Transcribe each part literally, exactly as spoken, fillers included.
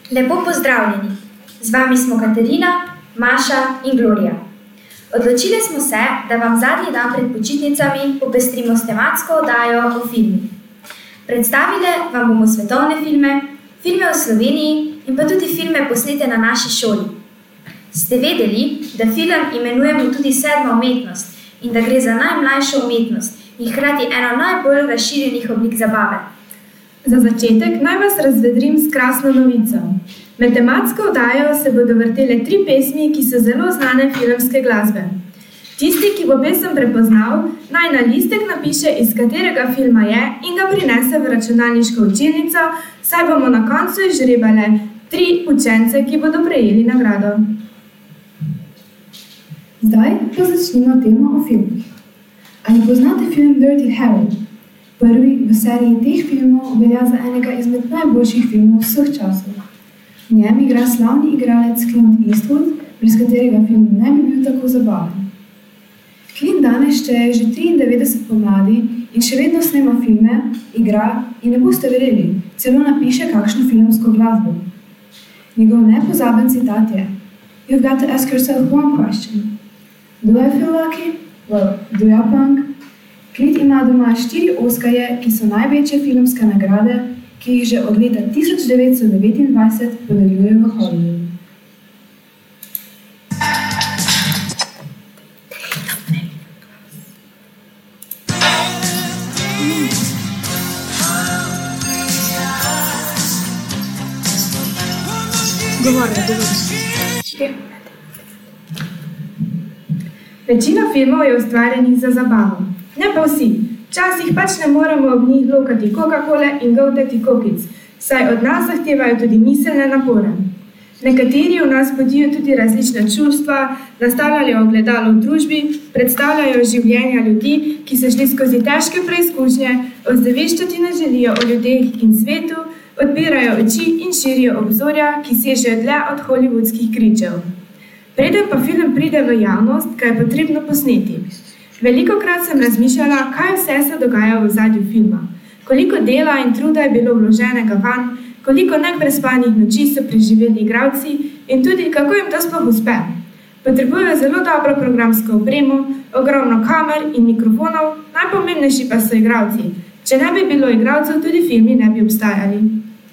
Lepo pozdravljeni! Z vami smo Katarina, Maša in Gloria. Odločili smo se, da vam zadnji dan pred počitnicami popestrimo s tematsko oddajo o filmih. Predstavili vam bomo svetovne filme, filme v Sloveniji in pa tudi filme posnete na naši šoli. Ste vedeli, da film imenujemo tudi sedma umetnost in da gre za najmlajšo umetnost in hkrati eno najbolj razširjenih oblik zabave? Za začetek naj vas razvedrim s krasno novico. Med tematsko oddajo se bodo vrtele tri pesmi, ki so zelo znane filmske glasbe. Tisti, ki bo pesem prepoznal, naj na listek napiše, iz katerega filma je in ga prinese v računalniško učilnico, saj bomo na koncu izžrebale tri učence, ki bodo prejeli nagrado. Zdaj pa začnimo temo o filmih. Ali poznate film Dirty Harry? Prvi v seriji teh filmov velja za enega izmed najboljših filmov vseh časov. V njem igra slavni igralec Clint Eastwood, brez katerega film ne bi bil tako zabaven. Clint danes šteje že triindevetdeset pomladi in še vedno snema filme, igra in ne boste verjeli, celo napiše kakšno filmsko glasbo. Njegov nepozaben citat je: "You've got to ask yourself one question. Do I feel lucky? Well, do ya, punk?" Clint ima doma štiri Oskarje, ki so največje filmske nagrade, ki jih že od leta tisoč devetsto devetindvajset podeljujejo v Hollywoodu. Govorno, govorno. Večina filmov je ustvarjenih za zabavo. Ne pa vsi. Včasih pač ne moremo ob njih lokati Coca-Cole in goltati kokic, saj od nas zahtevajo tudi miselne napore. Nekateri v nas budijo tudi različna čustva, nastavljajo ogledalo v družbi, predstavljajo življenja ljudi, ki so šli skozi težke preizkušnje, ozaveščati ne želijo o ljudeh in svetu, odpirajo oči in širijo obzorja, ki sežejo dlje od hollywoodskih kričev. Preden pa film pride v javnost, ga je potrebno posneti. Velikokrat sem razmišljala, kaj vse se dogaja v ozadju filma, koliko dela in truda je bilo vloženega vanj, koliko neprespanih noči so preživeli igralci in tudi, kako jim to sploh uspe. Potrebujejo zelo dobro programsko opremo, ogromno kamer in mikrofonov, najpomembnejši pa so igralci. Če ne bi bilo igralcev, tudi filmi ne bi obstajali.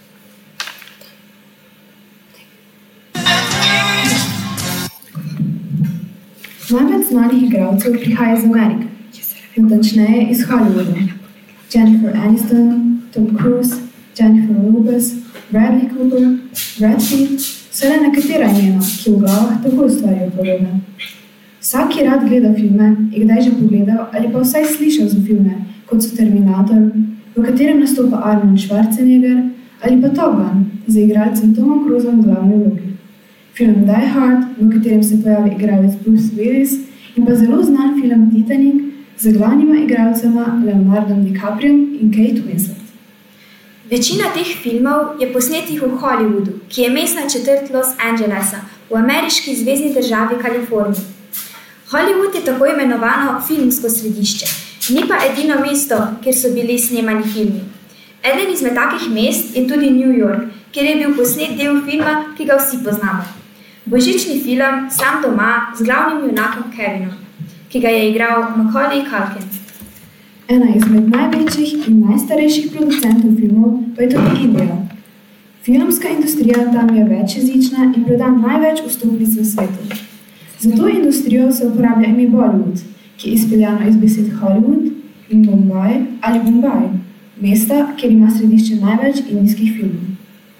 Največ znanih igralcev prihaja iz Amerike, natančneje iz Hollywooda. Jennifer Aniston, Tom Cruise, Jennifer Lopez, Bradley Cooper, Brad Pitt so le nekatera imena, ki v glavah tako ustvarijo podobne. Vsak, ki rad gleda filme, je kdaj že pogledal ali pa vsaj slišal za filme, kot so Terminator, v katerem nastopa Arnold Schwarzenegger, ali pa Top Gun z igralcem Tomom Cruisom v glavni vlogi. Film Die Hard, v katerem se pojavi igralec Bruce Willis, in pa zelo znan film Titanic z glavnima igralcema Leonardom DiCapriom in Kate Winslet. Večina teh filmov je posnetih v Hollywoodu, ki je mestna četrt Los Angelesa v ameriški zvezni državi Kaliforniji. Hollywood je tako imenovano filmsko središče, ni pa edino mesto, kjer so bili snemani filmi. Eden izmed takih mest je tudi New York, kjer je bil posnet del filma, ki ga vsi poznamo. Božični film Sam doma z glavnim junakom Kevinom, ki ga je igral Macaulay Culkin. Ena izmed največjih in najstarejših producentov filmov pa je tudi Indija. Filmska industrija tam je večjezična in proda največ vstopnic v svetu. Za to industrijo se uporablja ime Bollywood, ki je izpeljano iz besed Hollywood in Bombaj ali Bombaj, mesta, kjer ima središče največ indijskih filmov.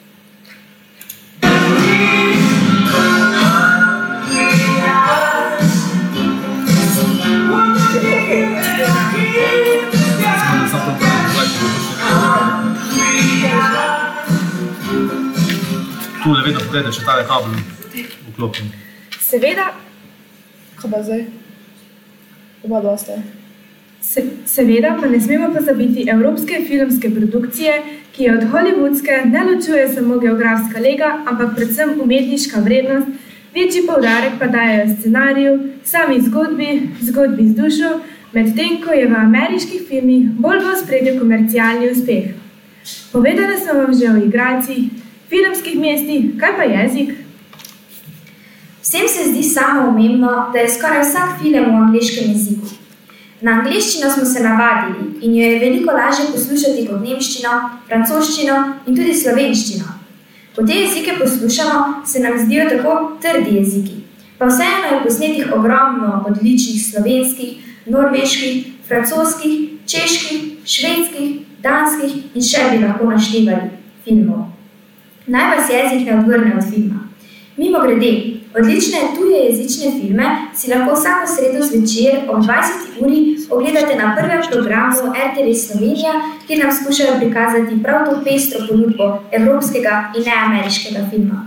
Tule vedno pogledaj, če tale kabel vklopim. Seveda, Kaj pa zdaj? Oba dva ste. Se, seveda pa ne smemo pozabiti evropske filmske produkcije, ki je od hollywoodske ne ločuje samo geografska lega, ampak predvsem umetniška vrednost, večji poudarek pa dajejo scenariju, sami zgodbi, zgodbi z dušo, medtem ko je v ameriških filmih bolj v ospredju komercialni uspeh. Povedala sem vam že o igralcih, filmskih mestih, kaj pa jezik? Vsem se zdi samoumevno, da je skoraj vsak film v angleškem jeziku. Na angleščino smo se navadili in jo je veliko lažje poslušati kot nemščino, francoščino in tudi slovenščino. Ko te jezike poslušamo, se nam zdijo tako trdi jeziki, pa vseeno je posnetih ogromno odličnih slovenskih, norveških, francoskih, čeških, švedskih, danskih in še bi lahko naštevali filmov. Naj vas jezik ne odvrne od filma. Mimogrede, odlične tujejezične filme si lahko vsako sredo zvečer ob dvajseti uri ogledate na prvem programu R T V Slovenija, kjer nam skušajo prikazati prav to pestro ponudbo evropskega in neameriškega filma.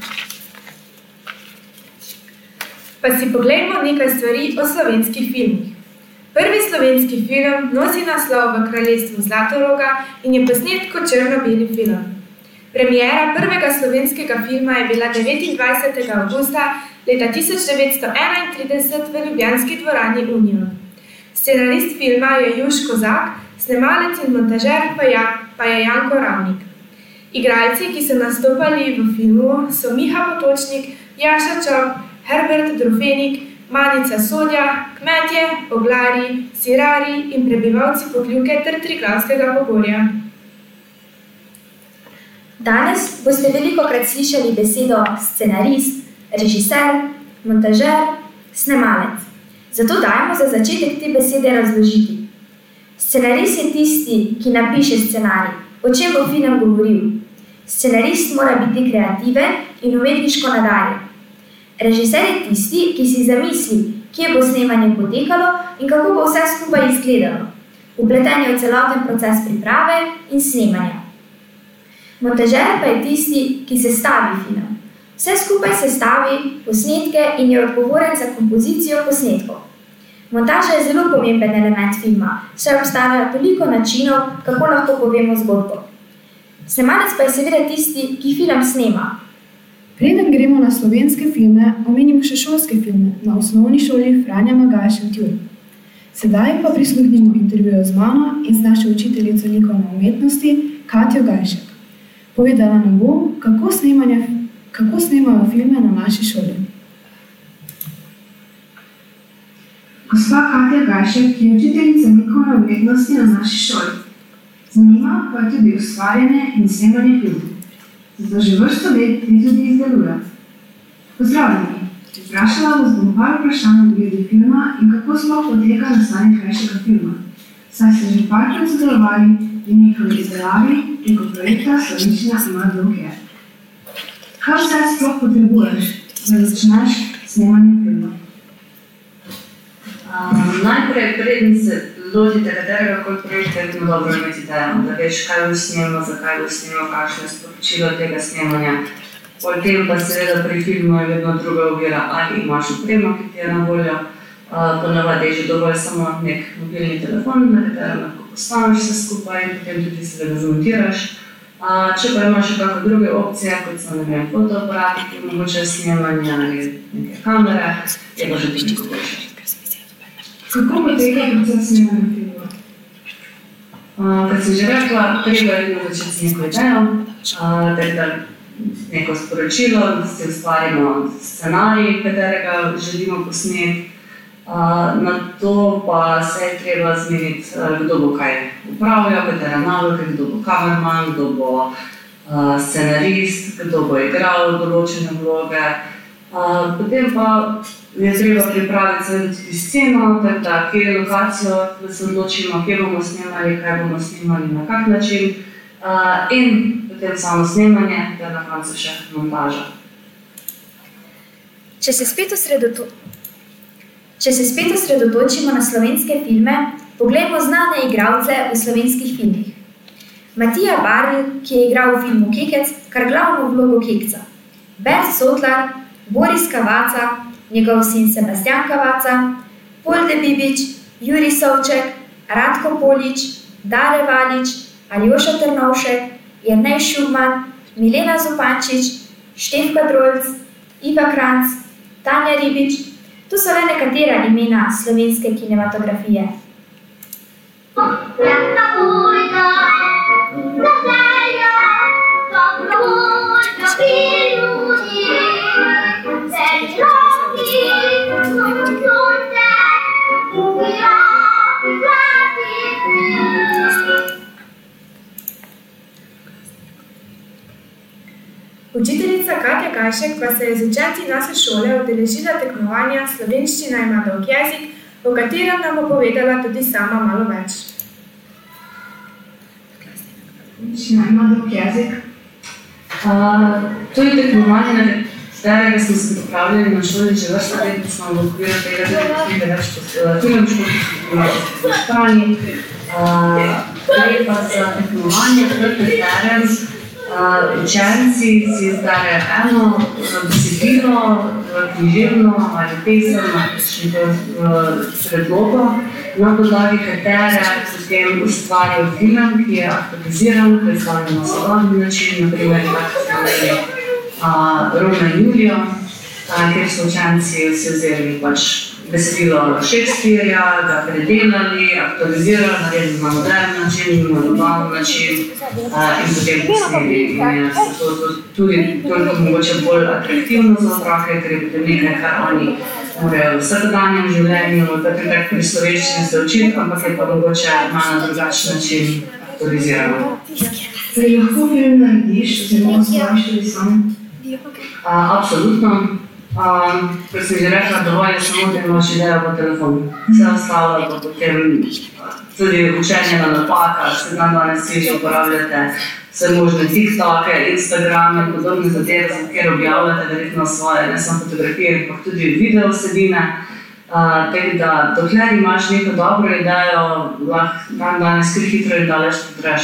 Pa si poglejmo nekaj stvari o slovenskih filmih. Prvi slovenski film nosi naslov V kraljestvu Zlatoroga in je posnet kot črno-beli film. Premiera prvega slovenskega filma je bila devetindvajsetega avgusta leta tisoč devetsto enaintrideset v ljubljanski dvorani Union. Scenarist filma je Juš Kozak, snemalec in montažer pa, ja, pa je Janko Ravnik. Igralci, ki so nastopali v filmu, so Miha Potočnik, Jaša Čop, Herbert Drofenik, Manica Sodja, kmetje, oglari, sirari in prebivalci Pokljuke ter Triglavskega pogorja. Danes boste velikokrat slišali besedo scenarist, režiser, montažer, snemalec. Zato dajmo za začetek te besede razložiti. Scenarist je tisti, ki napiše scenarij, o čem bo film govoril. Scenarist mora biti kreativen in umetniško nadarjen. Režiser je tisti, ki si zamisli, kje bo snemanje potekalo in kako bo vse skupaj izgledalo. Vpleten je v celoten proces priprave in snemanja. Montažer pa je tisti, ki sestavi film. Vse skupaj sestavi posnetke in je odgovoren za kompozicijo posnetkov. Montaža je zelo pomemben element filma, saj obstaja toliko načinov, kako lahko povemo zgodbo. Snemalec pa je seveda tisti, ki film snema. Preden gremo na slovenske filme, omenimo še šolske filme na osnovni šoli Franja Magaja Šentjur. Sedaj pa prisluhnimo intervjuju z mano in z našo učiteljico likovne umetnosti Katjo Gajšek. Povedala nam bo, kako, kako snemajo filme na naši šoli. Gospa Katja Gajšek je učiteljica likovne umetnosti na naši šoli. Zanima pa je tudi ustvarjanje in snemanje filmov. Zato že vrsto let te tudi izdeluje. Pozdravljeni! Vprašala vas bom par vprašanj glede filma in kako sploh poteka nastanek krajšega filma. Saj ste že parkrat sodelovali in njihovi izdelavi preko projekta Slovenščina ima dolg. Kaj vse sploh potrebuješ, da začneš snemanje filma? Um, najprej, preden se lotite katerega kot projekta, je vedno dobro imeti idejo, da veš, kaj bo snemo, zakaj bo snemo, kakšno je sporočilo tega snemanja. Potem pa seveda pri filmu je vedno druga ovira, ali imaš opremo, ki ti je na voljo. Uh, ponavadi je že dovolj samo nek mobilni telefon, na katerem lahko postaviš vse skupaj in potem tudi seveda zmontiraš. Uh, če pa imaš še kakšne druge opcije, kot so ne vem, fotoaparati, ki mogoče snemanje ali neke kamere, je pa že veliko boljše. Kako poteka proces snemanja filma? Uh, kot sem že rekla, treba je vedno začeti z neko idejo, uh, da neko sporočilo, da si ustvarimo scenarij, katerega želimo posneti. Uh, na to pa se je treba zmeniti, uh, kdo bo kaj upravljal, katere naloge, kdo bo kamerman, kdo bo uh, scenarist, kdo bo igral določene vloge. Uh, potem pa je treba pripraviti seveda tudi sceno, da kje je lokacijo, da se odločimo, kje bomo snemali, kaj bomo snemali, na kak način. Uh, in potem samo snemanje, ter na koncu še montaža. Če se spet osredoto... Če se spet osredotočimo na slovenske filme, poglejmo znane igralce v slovenskih filmih. Matija Barl, ki je igral v filmu Kekec, kar glavno vlogo Kekca. Bert Sotlar, Boris Kavaca, njegov sin Sebastian Kavaca, Polde Bibič, Jurij Sovček, Radko Polič, Dare Valič, Aljoša Trnovšek, Jernej Šugman, Milena Zupančič, Štefka Drolc, Iva Kranc, Tanja Ribič. To so le nekatera imena slovenske kinematografije. Učiteljica Katja Gajšek pa se je z učenci naše šole udeležila tekmovanja Slovenščina ima dolg jezik, o katerem nam bo povedala tudi sama malo več. Slovenščina ima dolg jezik. Uh, to je tekmovanje, na katerega smo se pripravljali na šoli že vrsta let, da smo v okviru tega tudi več filmčkov v Španiji. Gre pa za tekmovanje, v katerem uh, učenci si izberejo eno besedilo, književno ali pesem ali predlogo, na podlagi katere potem ustvarijo film, ki je aktualiziran, predstavljen na sodobni način, na primer Roma in Julijo, kjer so učenci vsi vzeli pač besedilo Shakespearea, ga predelali, aktualizirali, naredili na modern način, na globalni način in potem posneli. In je to tudi toliko mogoče bolj atraktivno za otroke, ker je potem nekaj, kar oni morajo v vsakdanjem življenju, tako tak pri slovenščini se učiti, ampak je pa mogoče malo na drugačen način aktualizirano. Torej lahko film narediš, oziroma osvojiš sam? Absolutno. Kot sem že rekla, dovolj je samo, da imaš idejo po telefonu. Vse ostalo pa potem tudi učenje na napakah, se dan danes vsi že uporabljate vse možne TikToke, Instagrame in podobne zadeve, kjer objavljate verjetno svoje, ne samo fotografije, ampak tudi video vsebine. Tako da, dokler imaš neko dobro idejo, lahko dan danes kar hitro in daleč podreš.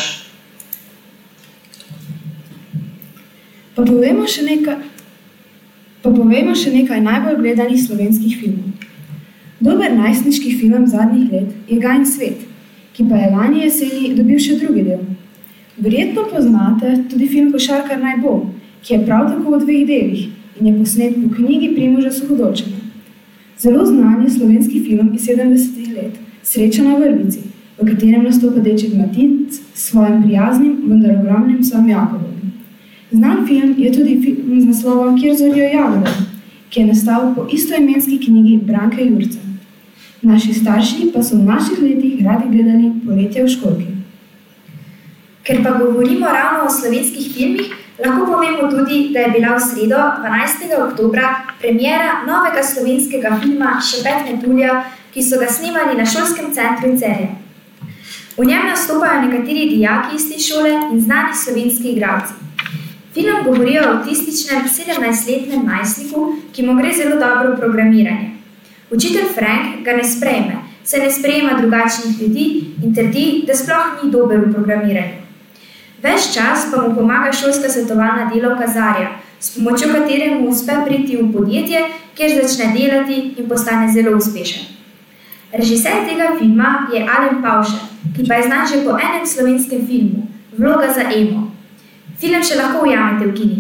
Pa povemo še nekaj, pa povemo še nekaj najbolj gledanih slovenskih filmov. Dober najstniški film zadnjih let je Gajin svet, ki pa je lani jeseni dobil še drugi del. Verjetno poznate tudi film Košarkar naj bo, ki je prav tako v dveh delih in je posnet po knjigi Primoža Suhodolčana. Zelo znan je slovenski film iz sedemdesetih let Sreča na vrvici, v katerem nastopa deček Matic s svojim prijaznim, vendar ogromnim psom Jakobom. Znan film je tudi film z naslovom Kjer zorijo jagode, ki je nastal po istoimenski knjigi Branke Jurca. Naši starši pa so v naših letih radi gledali Poletje v školjki. Ker pa govorimo ravno o slovenskih filmih, lahko povemo tudi, da je bila v sredo, dvanajstega oktobra, premiera novega slovenskega filma Šepet metulja, ki so ga snemali na šolskem centru in Celje. V njem nastopajo nekateri dijaki iz te šole in znani slovenski igralci. Film govori o avtističnem sedemnajstletnem najstniku, ki mu gre zelo dobro programiranje. Učitelj Frank ga ne sprejme, se ne sprejema drugačnih ljudi in trdi, da sploh ni dober v programiranju. Ves čas pa mu pomaga šolska svetovalna delavka Zarja, s pomočjo katere mu uspe priti v podjetje, kjer začne delati in postane zelo uspešen. Režiser tega filma je Alen Pavše, ki pa je znan že po enem slovenskem filmu, Vloga za Emo. Film še lahko ujamete v kinih.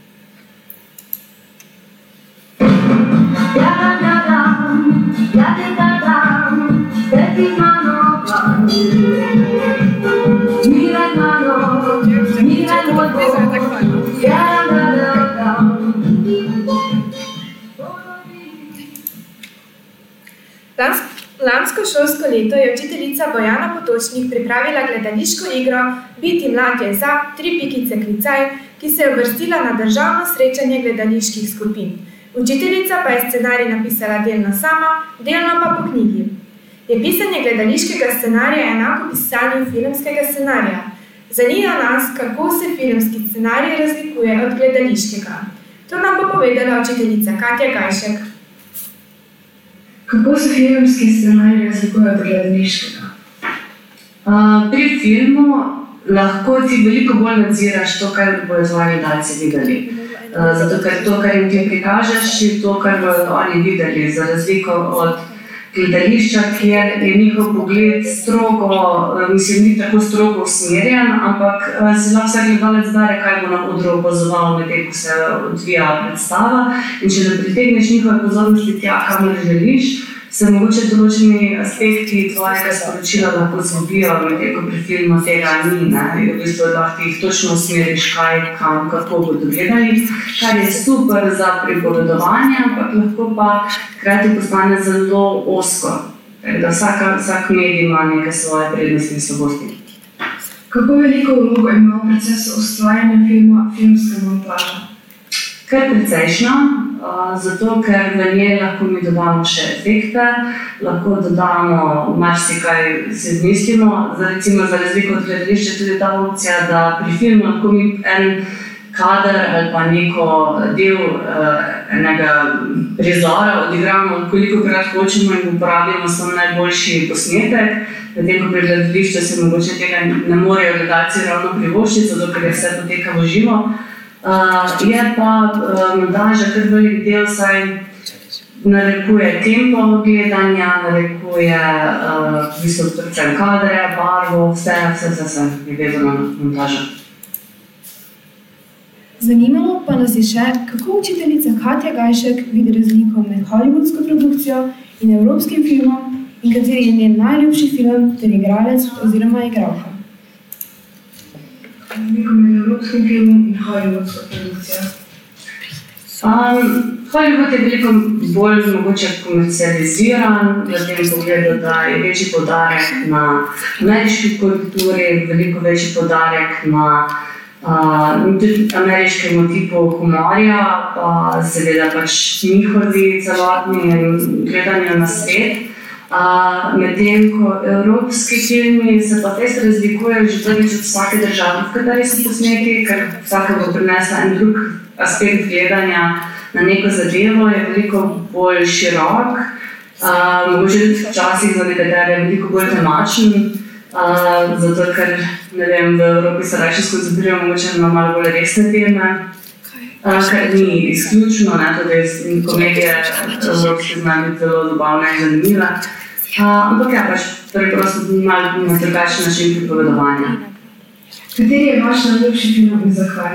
Lansko šolsko leto je učiteljica Bojana Potočnik pripravila gledališko igro Biti mlad je za, tri pikice klicaj, ki se je uvrstila na državno srečanje gledaliških skupin. Učiteljica pa je scenarij napisala delno sama, delno pa po knjigi. Je pisanje gledališkega scenarija enako pisanju filmskega scenarija? Zanima nas, kako se filmski scenarij razlikuje od gledališkega. To nam bo povedala učiteljica Katja Gajšek. Kako se filmski scenarij razlikuje od gledališkega? Uh, pri filmu lahko ti veliko bolj nadziraš to, kar bojo zvoji gledalci videli. Uh, zato, ker to, kar jim ti prikažeš, je to, kar bojo oni videli, za razliko od gledališča, kjer je njihov pogled strogo, mislim, ni tako strogo usmerjen, ampak si lahko vsak gledalec bere, kaj bo na odru opazoval medtem, ko se odvija predstava. In če ne pritegneš njihove pozornosti tja, kamor želiš, se mogoče določeni aspekti tvojega sporočila lahko zgubijo, medtem ko pri filmu tega ni, ne? V bistvu lahko jih točno usmeriš, kaj, kam, kako bodo gledali, kar je super za pripovedovanje, ampak lahko pa hkrati postane zelo ozko. Da vsaka, vsak medij ima neke svoje prednosti in slabosti. Kako veliko vlogo ima v procesu ustvarjanja filma filmska montaža? Kar precejšnja, zato ker v njej lahko mi dodamo še efekte, lahko dodamo marsikaj se izmislimo. Recimo za razliko od gledališča tudi ta opcija, da pri filmu lahko mi en kader ali pa neko del enega prizora odigramo, koliko krat hočemo in uporabimo samo najboljši posnetek. Medtem ko pri gledališču se mogoče tega ne morejo gledalci ravno privoščiti, zato ker je vse poteka v živo. Uh, je pa uh, montaža kar velik del, saj narekuje tempo gledanja, narekuje uh, v bistvu predvsem kadre, barvo, vse, vse, vse, vse je vezano na montažo. Zanimalo pa nas je še, kako učiteljica Katja Gajšek vidi razliko med hollywoodsko produkcijo in evropskim filmom in kateri je njen najljubši film ter igralec oziroma igralka. Razliko med evropskim filmom in hollywoodsko produkcijo? Um, Hollywood je veliko bolj mogoče komercializiran, v tem pogledu, da je večji poudarek na ameriški kulturi, veliko večji poudarek na uh, ameriškem tipu humorja, pa seveda pač njihovi celotni gledanju na svet. Uh, medtem ko evropski filmi se pa res razlikujejo že prvič od vsake države, v kateri so posneti, ker vsaka bo prinesla en drug aspekt gledanja na neko zadevo, je veliko bolj širok, uh, mogoče tudi včasih za nekatere veliko bolj temačen, uh, zato ker ne vem, v Evropi se raje skoncentrirajo mogoče na malo bolj resne teme. Uh, kar ni izključno, ne, tudi komedije evropske znajo biti zelo zabavne in zanimive. Uh, ampak ja, pač preprosto malo na drugačen način pripovedovanja. Kateri je vaš najljubši film in zakaj?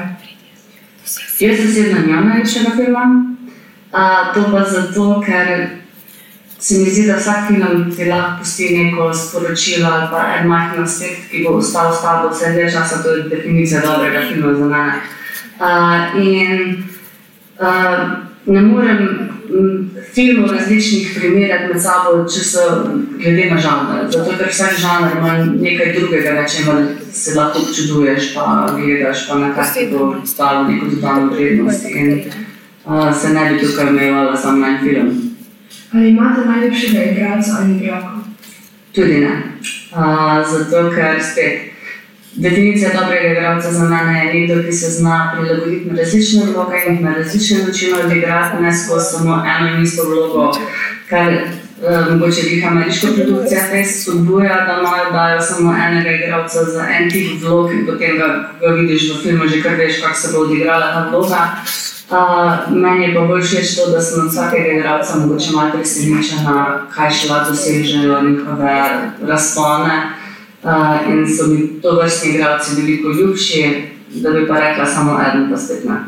Jaz osebno nimam najljubšega filma. Uh, to pa zato, ker se mi zdi, da vsak film ti lahko pusti neko sporočilo ali pa en majhen aspekt, ki bo ostal s tabo vse dlje časa, to je definicija dobrega filma za mene. Uh, in uh, ne morem filmov različnih primerjati med sabo, če so glede na žanr. Zato, ker vsak žanr ima nekaj drugega, na čemer se lahko občuduješ, pa gledaš, pa na kar ti bo stalo neko dodano vrednost. In uh, se ne bi tukaj omejevala samo na en film. Ali imate najljubšega igralca ali igralko? Tudi ne. Uh, zato, ker spet definicija dobrega igralca za mene je nekdo, ki se zna prilagoditi na različne vloge in na različne načine odigrati, ne skozi samo eno in isto vlogo, kar uh, mogoče glih ameriška produkcija res spodbuja, da imajo dajo samo enega igralca za en tip vlog in potem ga, ga vidiš v filmu, že kar veš, kako se bo odigrala ta vloga. Uh, meni je pa bolj všeč to, da sem od vsakega igralca mogoče malo presenečena, kaj še lahko dosežejo njihove razpone. Uh, in so mi to vrstni igralci veliko ljubši, da bi pa rekla samo eden, pa spet ne.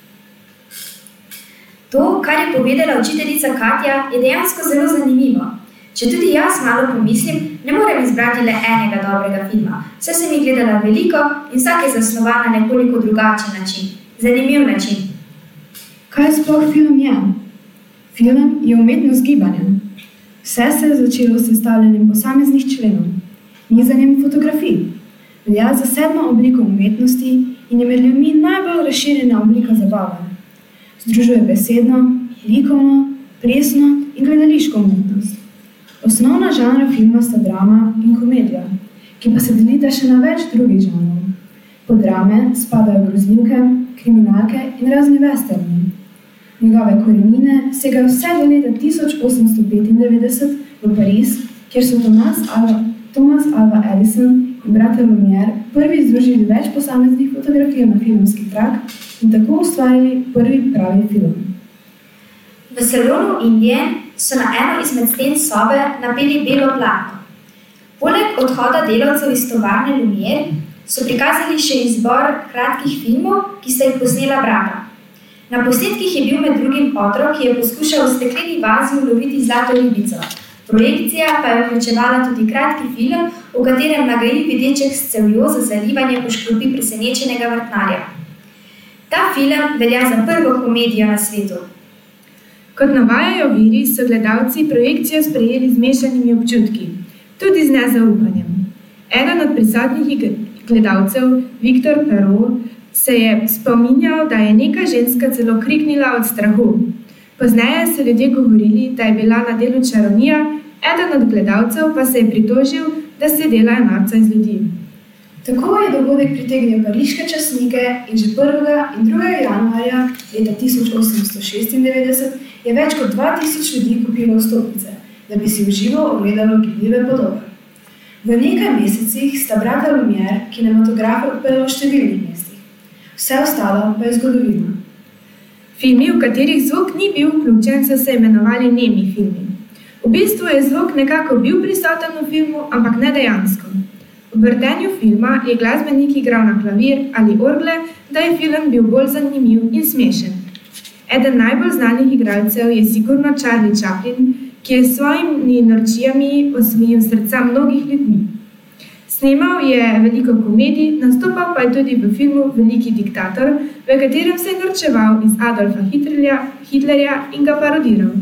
To, kar je povedala učiteljica Katja, je dejansko zelo zanimivo. Če tudi jaz malo pomislim, ne morem izbrati le enega dobrega filma. Vse sem jih gledala veliko in vsak je zasnovan na nekoliko drugačen način. Zanimiv način. Kaj sploh film je? Film je umetnost gibanja. Vse se je začelo s sestavljanjem posameznih členov. Nizanjem fotografij. Velja za sedmo obliko umetnosti in je med ljudmi najbolj razširjena oblika zabave. Združuje besedno, likovno, plesno in gledališko umetnost. Osnovna žanra filma sta drama in komedija, ki pa se delita še na več drugih žanrov. Pod drame spadajo grozljivke, kriminalke in razni westerni. Njegove korenine segajo vse do leta tisoč osemsto petindevetdeset v Pariz, kjer so Thomas Alva Thomas Alva Edison in brata Lumière prvi združili več posameznih fotografij na filmski trak in tako ustvarili prvi pravi film. V salonu Indije so na eno izmed sten sobe napeli belo platno. Poleg odhoda delavcev iz tovarne Lumière so prikazali še izbor kratkih filmov, ki sta jih posnela brata. Na posnetkih je bil med drugim otrok, ki je poskušal v stekleni vazi uloviti zlato ribico. Projekcija pa je vključevala tudi kratki film, v katerem nagajivi deček s cevjo za zalivanje poškropi presenečenega vrtnarja. Ta film velja za prvo komedijo na svetu. Kot navajajo viri, so gledalci projekcijo sprejeli z mešanimi občutki, tudi z nezaupanjem. Eden od prisotnih gledalcev, Victor Perrault, se je spominjal, da je neka ženska celo kriknila od strahu. Pozneje so ljudje govorili, da je bila na delu čarovnija, eden od gledalcev pa se je pritožil, da se delajo norca iz ljudi. Tako je dogodek pritegnil pariške časnike in že prvega in drugega januarja leta tisoč osemsto šestindevetdeset je več kot dva tisoč ljudi kupilo vstopnice, da bi si v živo ogledalo gibljive podobe. V nekaj mesecih sta brata Lumière kinematografe odprla v številnih mestih. Vse ostalo pa je zgodovina. Filmi, v katerih zvok ni bil vključen, so se imenovali nemi filmi. V bistvu je zvok nekako bil prisoten v filmu, ampak ne dejansko. V vrtenju filma je glasbenik igral na klavir ali orgle, da je film bil bolj zanimiv in smešen. Eden najbolj znanih igralcev je sigurno Charlie Chaplin, ki je s svojimi norčijami osvojil srca mnogih ljudmi. Snemal je veliko komedij, nastopal pa je tudi v filmu Veliki diktator, v katerem se je norčeval iz Adolfa Hitlerja, Hitlerja in ga parodiral.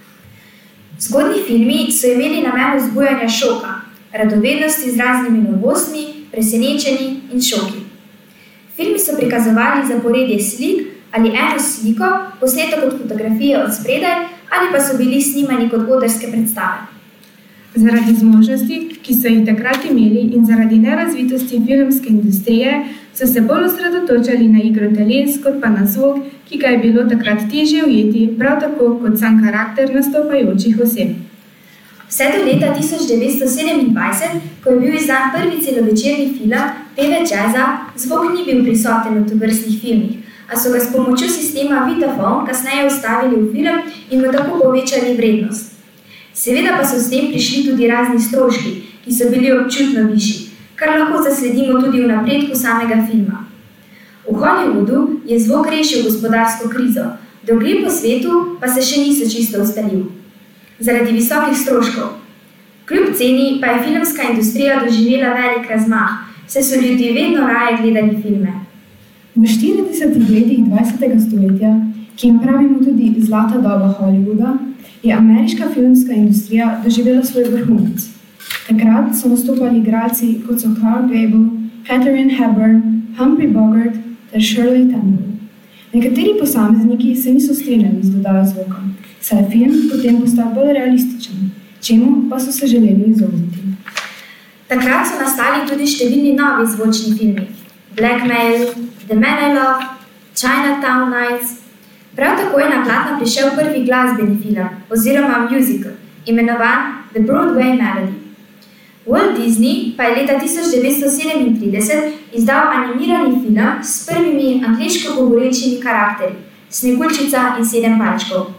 Zgodnji filmi so imeli namen vzbujanja šoka, radovednosti z raznimi novostmi, presenečenji in šoki. Filmi so prikazovali zaporedje slik ali eno sliko, posneto kot fotografije od spredaj, ali pa so bili snimani kot odrske predstave. Zaradi zmožnosti, ki so jih takrat imeli in zaradi nerazvitosti filmske industrije, so se bolj osredotočali na igro teles, kot pa na zvok, ki ga je bilo takrat težje ujeti, prav tako kot sam karakter nastopajočih oseb. Vse do leta tisoč devetsto sedemindvajset, ko je bil izdan prvi celovečerni film Pevec jazza, zvok ni bil prisoten v tovrstnih filmih, a so ga s pomočjo sistema Vitaphone kasneje vstavili v film in mu tako povečali vrednost. Seveda pa so s tem prišli tudi razni stroški, ki so bili občutno višji, kar lahko zasledimo tudi v napredku samega filma. V Hollywoodu je zvok rešil gospodarsko krizo, drugje po svetu pa se še niso čisto ustalil. Zaradi visokih stroškov. Kljub ceni pa je filmska industrija doživela velik razmah, saj so ljudje vedno raje gledali filme. V štiridesetih letih dvajsetega stoletja, ki jim pravimo tudi zlata doba Hollywooda, je ameriška filmska industrija doživela svoj vrhunec. Takrat so nastopali igralci kot so Clark Gable, Katharine Hepburn, Humphrey Bogart ter Shirley Temple. Nekateri posamezniki se niso strinjali z dodajo zvoka, saj je film potem postal bolj realističen, čemu pa so se želeli izogniti. Takrat so nastali tudi številni novi zvočni filmi. Blackmail, The Man I Love, Chinatown Nights. Prav tako je na platno prišel prvi glasbeni film, oziroma musical, imenovan The Broadway Melody. Walt Disney pa je leta tisoč devetsto sedemintrideset izdal animirani film s prvimi angleško govorečimi karakteri, Sneguljčica in sedem palčkov.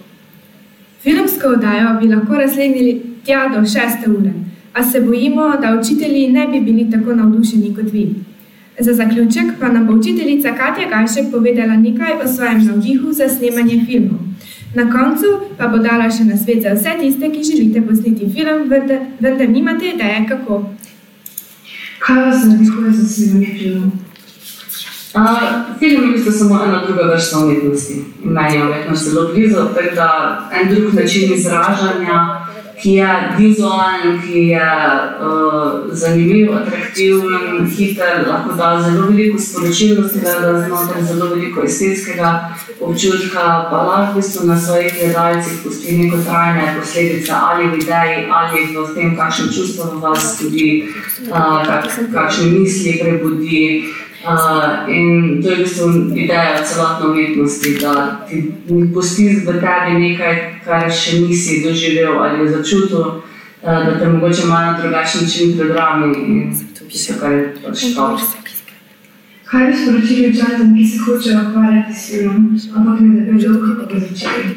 Filmsko oddajo bi lahko razlegnili tja do šeste ure, a se bojimo, da učitelji ne bi bili tako navdušeni kot vi. Za zaključek pa nam bo učiteljica Katja Gajšek povedala nekaj o svojem navdihu za snemanje filmov. Na koncu pa bo dala še nasvet za vse tiste, ki želite posneti film, vendar, vendar nimate ideje, kako. Kaj vas navdihuje za snemanje filmov? Uh, film je v bistvu samo ena druga vrsta umetnosti. Meni je umetnost zelo blizu, tako da en drug način izražanja, ki je vizualen, ki je uh, zanimiv, atraktiven, hiter, lahko da zelo veliko sporočilnosti, da znotraj zelo veliko estetskega občutka, pa lahko v bistvu na svojih gledalcih pusti neko trajne posledice ali v ideji, ali v tem, kakšen čustvo v vas tudi, uh, kak, kakšne misli prebudi. Uh, in to je v bistvu ideja celotne umetnosti, da ti pusti v tebi nekaj, kar še nisi doživel ali začutil, uh, da te mogoče malo na drugačen način predrami in tisto, kar je pač to. Kaj bi sporočili učencem, ki se hočejo ukvarjati s filmom, ampak ne da bi že kako začeli?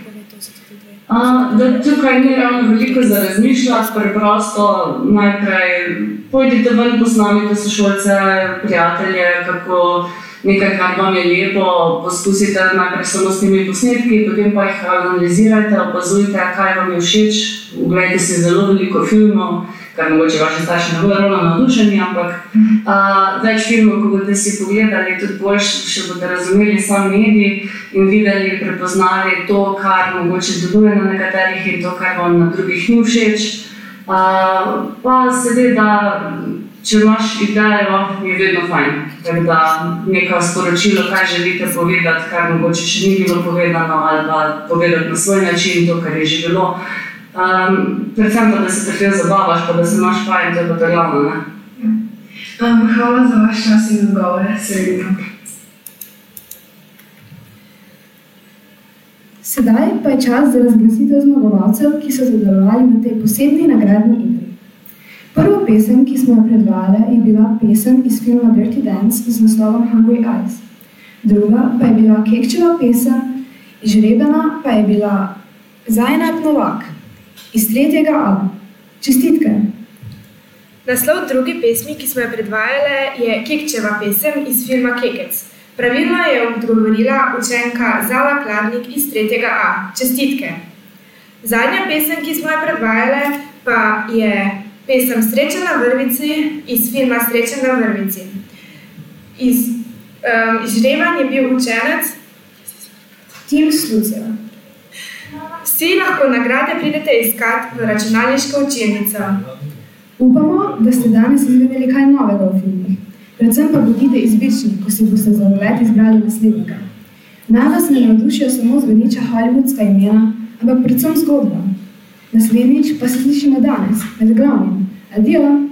Uh, da tukaj ni ravno veliko za razmišljati, preprosto najprej pojdite ven, posnamite sošolce, prijatelje, kako nekaj, kar vam je lepo, poskusite najprej samo s temi posnetki, potem pa jih analizirajte, opazujte, kaj vam je všeč, uglejte si zelo veliko filmov, kar mogoče vaši starši ne bodo ravno navdušeni, ampak uh, več filmov, ko boste si pogledali, tudi bolj še boste razumeli sam medij in videli, prepoznali to, kar mogoče deluje na nekaterih in to, kar vam na drugih ni všeč. Uh, pa seveda če imaš idejo, je vedno fajn. Tako da neko sporočilo, kaj želite povedati, kar mogoče še ni bilo povedano, ali pa povedati na svoj način to, kar je že bilo. Um, predvsem pa, da se tako zabavaš, pa da se imaš fajn, to je pa to glavno, ne? Um, hvala za vaš čas in odgovore, Serena. Sedaj pa je čas za razglasitev zmagovalcev, ki so sodelovali na tej posebni nagradni igri. Prvo pesem, ki smo jo predvajali, je bila pesem iz filma Dirty Dance z naslovom Hungry Eyes. Druga pa je bila Kekčeva pesem, izžrebena pa je bila Zainab Novak iz tretjega A. Čestitke! Naslov druge pesmi, ki smo jo predvajali, je Kekčeva pesem iz filma Kekec. Pravilno je odgovorila učenka Zala Kladnik iz tretjega A. Čestitke! Zadnja pesem, ki smo jo predvajali, pa je pesem Sreča na vrvici iz filma Sreča na vrvici. Iz, um, izžreban je bil učenec Tim Slucev. Vsi lahko nagrade pridete iskat v računalniško učilnico. Upamo, da ste danes izvedeli kaj novega v filmih. Predvsem pa bodite izbirčni, ko si boste za ogled izbrali naslednika. Naj vas ne navdušijo samo zveneča hollywoodska imena, ampak predvsem zgodba. Naslednjič pa se slišimo danes, med glavnim. Adijo!